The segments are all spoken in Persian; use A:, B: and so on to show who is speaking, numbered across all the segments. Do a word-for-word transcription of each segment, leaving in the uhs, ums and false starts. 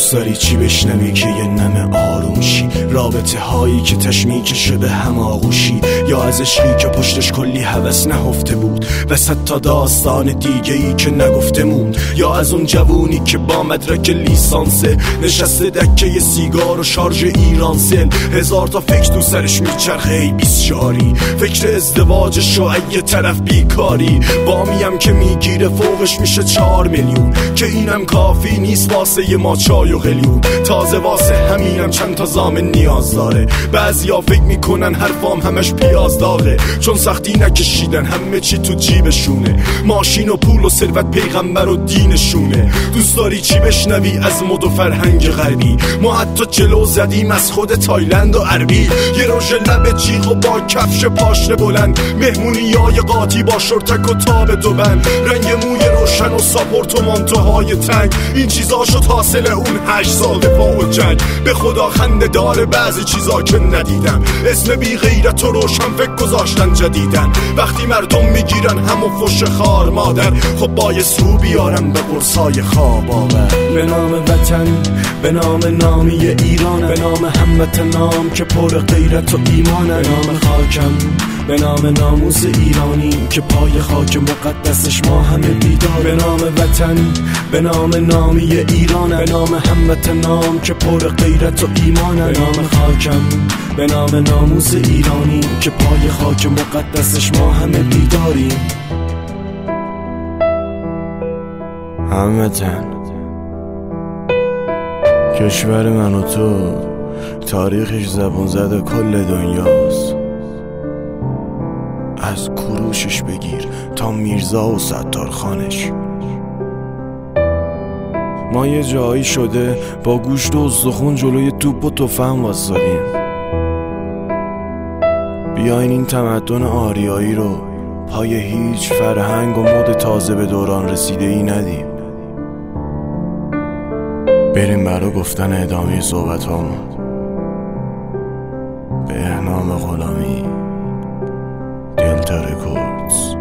A: دوست داری چی بشنوی که یه نم آروم شی؟ رابطه هایی که تشمی کشه به هم آغوشی، یا از عشقی که پشتش کلی هوس نهفته بود وسط تا داستان دیگه ای که نگفته موند، یا از اون جوونی که با مدرک لیسانسه نشسته دکه ی سیگار و شارژ ایرانسل، هزار تا فکر تو سرش میچرخه ای بیسشاری، فکر ازدواجش و یه طرف بیکاری، بامیم که میگیره فوقش میشه چهار میلیون، که اینم کافی نیست واسه ما چای و قلیون، تازه واسه همینم چند تا زامن نیاز داره، بعضیا فکر میکنن حرفام همش پیاز داغه، چون سختی نکشیدن همه چی تو جیبشونه، ماشین و پول و ثروت پیغمبر و دینشونه. دوست داری چی بشنوی از مد و فرهنگ غربی؟ ما حتی جلو زدیم از خود تایلند و عربی، یه روژ لب جیغ و با کفش پاشنه بلند، مهمونی های قاطی با شرطک و تاب دوبند، رنگ موی روشن و ساپورت و مانتوهای تنگ، این چیزا شد حاصل اون هشت سال دفاع و جنگ. به خدا خنده داره بعضی چیزا که ندیدم، اسم بی غیرت و روشن فکر گذاشتن جدیدن، وقتی مردم میگیرن همو فش خار مادر، خب بایست رو بیارم به قرصای خواب آور.
B: به نام وطن، به نام نامی ایران، به نام هموطنام که پر غیرت و ایمانه، به نام خاکم، به نام ناموس ایرانی که پای خاک مقدسش ما همه بیدار، به نام وطن، به نام نامی ایران، به نام هموطنام که پر غیرت و ایمانه، به نام خاکم، به نام ناموس ایرانی که پای خاک مقدسش ما همه بیداریم.
A: هموطن، کشور من و تو تاریخش زبون زده کل دنیاست، از کوروشش بگیر تا میرزا و ستارخانش، ما یه جایی شده با گوشت و استخون جلوی توپ و تفنگ واسادیم، بیاین این تمدن آریایی رو پای هیچ فرهنگ و مد تازه به دوران رسیده ای ندیم، بریم برای گفتن ادامه صحبت هامون به نام غلامی. دلتا رکوردز.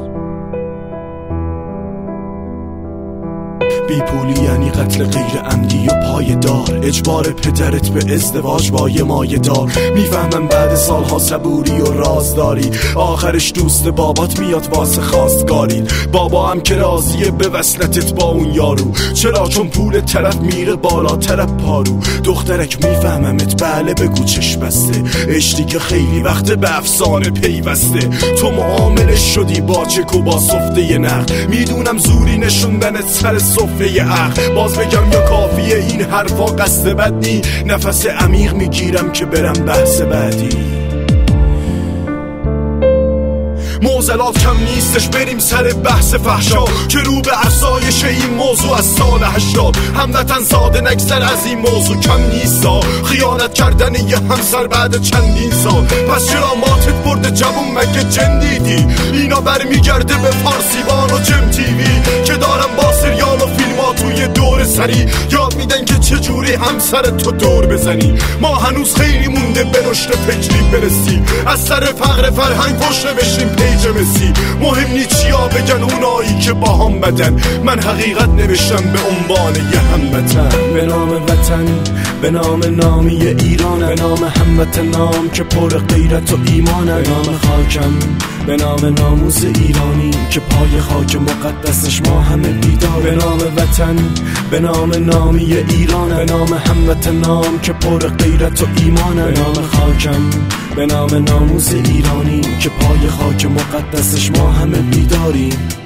A: بی پولی یعنی قتل غیر عمدی و پایدار، اجبار پدرت به ازدواج با یه مایه دار، میفهمم بعد سالها صبوری و رازداری آخرش دوست بابات میاد واسه خواستگاری، بابا هم که راضیه به وصلتت با اون یارو، چرا؟ چون پول طرف میره بالا طرف پارو، دخترک میفهممت بله بگو چش بسته، عشقی که خیلی وقت به افسانه پیوسته، تو معاملش شدی با چک و با سفته ی نقد، میدونم زوری نشوندنت سر سفره ی عقل، باز بگم یا کافیه این حرفا قصد بد نی، نفس عمیق میگیرم که برم بحث بعدی. معضلات کم نیستش بریم سر بحث فحشا که رو به افزایش این موضوع از سال هشتاد، هموطن ساده نگذر از این موضوع کم نیستا، خیانت کردن یه همسر بعد چندین سال، پس چرا ماتت برده جوون مگه جن دیدی؟ اینا برمیگرده به فارسیوان و جم تیوی که دارم با سریال و فیلم ها توی دور سری یاد میدن که چجوری همسر تو دور بزنی، ما هنوز خیلی مونده به رشد فکری برسی، از سر فقر فرهنگ پشت بشیم پیج مسی، مهم نی چیا بگن اونایی که با هم بدن، من حقیقت نوشتم به عنوان یه هموطن.
B: به نام وطن، به نام نامی ایران، به نام هموطنام که پر غیرت و ایمانه، به نام خاکم، به نام ناموس ایرانی که پای خاک مقدسش ما همه بیدار، به نام وطن، به نام نامی ایران، به نام هموطنام که پر غیرت و ایمانه، به نام خاکم، به نام ناموس ایرانی که پای خاک مقدسش ما همه بیداریم.